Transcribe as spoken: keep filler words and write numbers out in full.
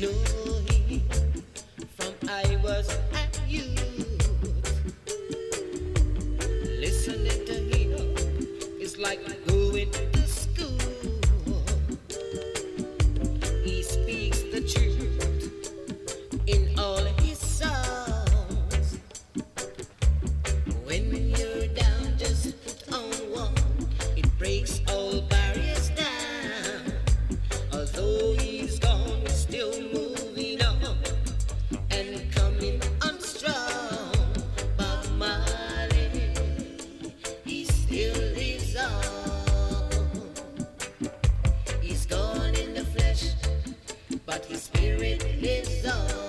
know him from I was a youth. Listening to him is like going to school. He speaks the truth in all his songs. When you're down, just put on one. It breaks all barriers down. Although he's gone, we're still moving on and coming on strong. Bob Marley, he still lives on. He's gone in the flesh, but his spirit lives on.